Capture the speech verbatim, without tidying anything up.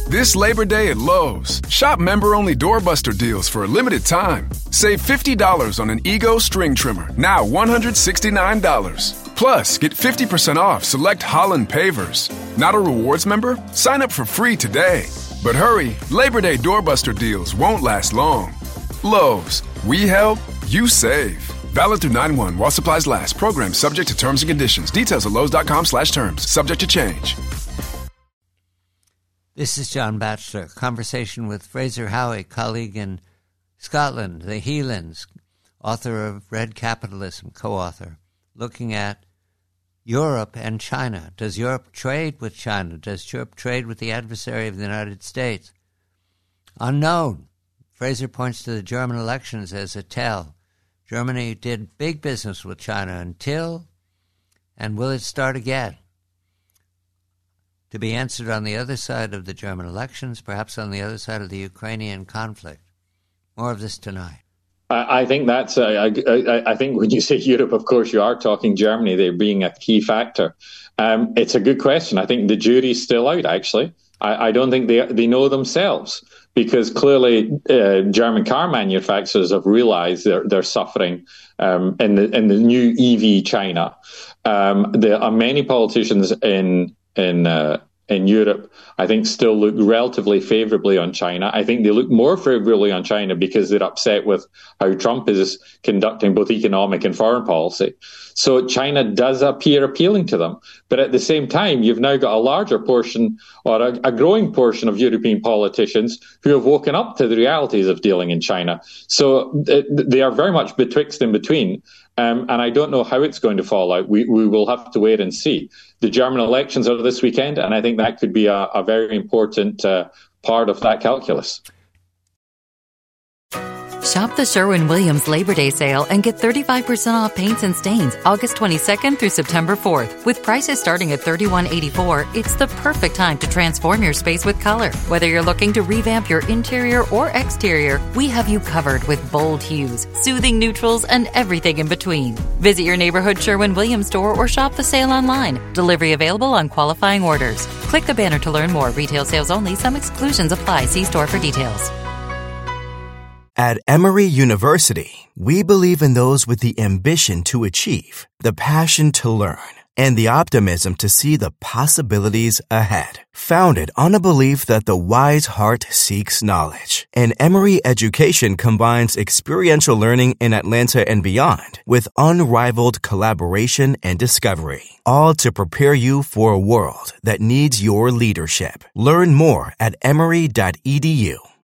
This Labor Day at Lowe's, shop member-only doorbuster deals for a limited time. Save fifty dollars on an Ego string trimmer, now one hundred sixty-nine dollars. Plus, get fifty percent off select Holland pavers. Not a rewards member? Sign up for free today. But hurry, Labor Day doorbuster deals won't last long. Lowe's, we help, you save. Valid through nine one while supplies last. Program subject to terms and conditions. Details at lowes.com slash terms. Subject to change. This is John Batchelor. Conversation with Fraser Howey, colleague in Scotland, the Healands, author of Red Capitalism, co-author, looking at Europe and China. Does Europe trade with China? Does Europe trade with the adversary of the United States? Unknown. Fraser points to the German elections as a tell. Germany did big business with China until, and will it start again? To be answered on the other side of the German elections, perhaps on the other side of the Ukrainian conflict. More of this tonight. I think that's. Uh, I, I think when you say Europe, of course, you are talking Germany. They're being a key factor. Um, it's a good question. I think the jury's still out. Actually, I, I don't think they they know themselves, because clearly uh, German car manufacturers have realised they're they're suffering um, in the in the new E V China. Um, there are many politicians in in uh, in Europe, I think, still look relatively favourably on China. I think they look more favourably on China because they're upset with how Trump is conducting both economic and foreign policy. So China does appear appealing to them. But at the same time, you've now got a larger portion, or a, a growing portion, of European politicians who have woken up to the realities of dealing in China. So it, they are very much betwixt and between. Um, and I don't know how it's going to fall out. We, we will have to wait and see. The German elections are this weekend, and I think that could be a, a very important uh, part of that calculus. Shop the Sherwin-Williams Labor Day sale and get thirty-five percent off paints and stains August twenty-second through September fourth. With prices starting at thirty-one eighty-four, it's the perfect time to transform your space with color. Whether you're looking to revamp your interior or exterior, we have you covered with bold hues, soothing neutrals, and everything in between. Visit your neighborhood Sherwin-Williams store or shop the sale online. Delivery available on qualifying orders. Click the banner to learn more. Retail sales only. Some exclusions apply. See store for details. At Emory University, we believe in those with the ambition to achieve, the passion to learn, and the optimism to see the possibilities ahead. Founded on a belief that the wise heart seeks knowledge, and Emory education combines experiential learning in Atlanta and beyond with unrivaled collaboration and discovery, all to prepare you for a world that needs your leadership. Learn more at emory dot e d u.